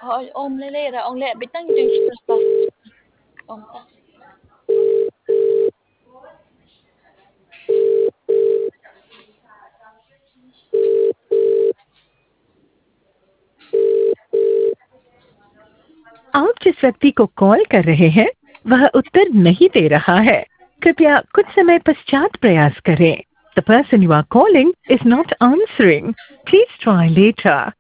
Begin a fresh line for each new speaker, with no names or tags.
Thôi ôm lê ra, on lê bitang jeng stress ta. Om ta.
आप जिस व्यक्ति को कॉल कर रहे हैं वह उत्तर नहीं दे रहा है। कृपया कुछ समय पश्चात प्रयास करें। The person you are calling is not answering. Please try later.